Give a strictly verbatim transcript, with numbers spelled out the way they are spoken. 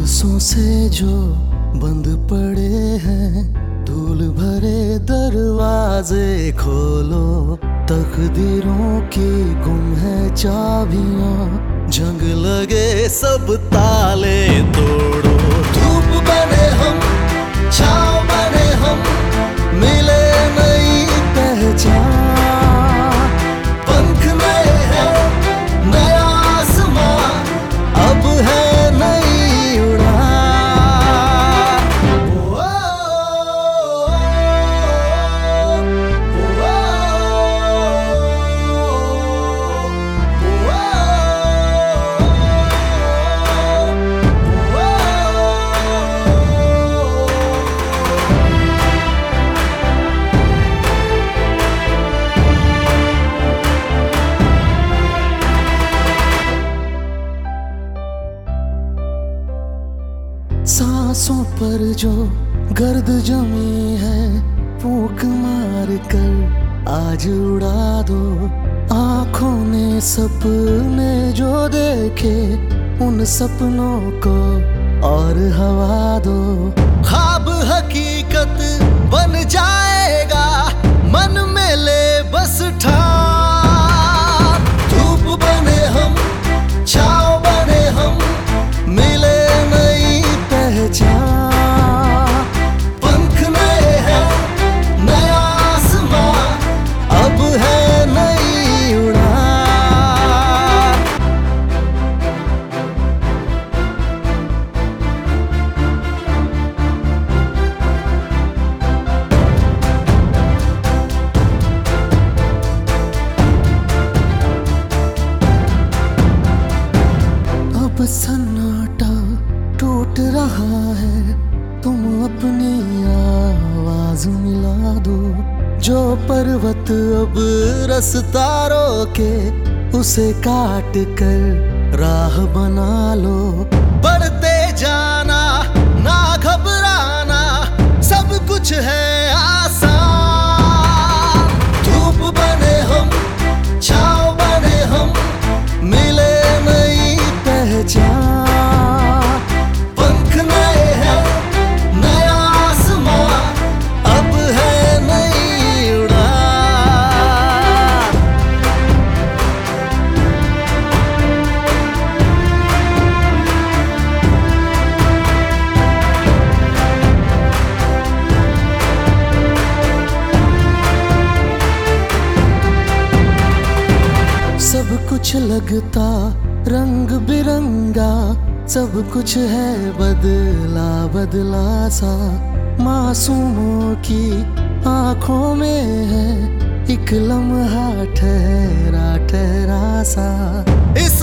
बरसों से जो बंद पड़े हैं धूल भरे दरवाजे खोलो। तकदीरों की गुम है चाबियां, जंग लगे सब ताले तोड़ो। धूप बने हम, छाँव बने हम, मिले नई पहचान। पंख नए हैं, नया आसमां, अब है नई उड़ान। ओ, सांसों पर जो गर्द जमी है फूंक मार कर आज उड़ा दो। आंखों ने सपने जो देखे उन सपनों को और हवा दो। ख्वाब हकीकत बन जाएगा, मन में ले बस ठान। धूप बने हम, छाँव बने हम, मिले नई पहचान। पंख नए हैं, नया आसमां, अब है नई उड़ान। अब सन्नाटा टूट रहा है, तुम अपनी आवाज मिला दो। जो पर्वत अब रास्ता रोके उसे काट कर राह बना लो। बढ़ते जाना ना घबराना, सब कुछ है आसान। धूप बने हम, छाँव बने हम, मिले नई पहचान। पंख नए हैं, नया आसमां, अब है नई उड़ान। सब कुछ लगता रंग बिरंगा, सब कुछ है बदला बदला सा। मासूमों की आंखों में है एक लम्हा ठहरा ठहरा सा। इस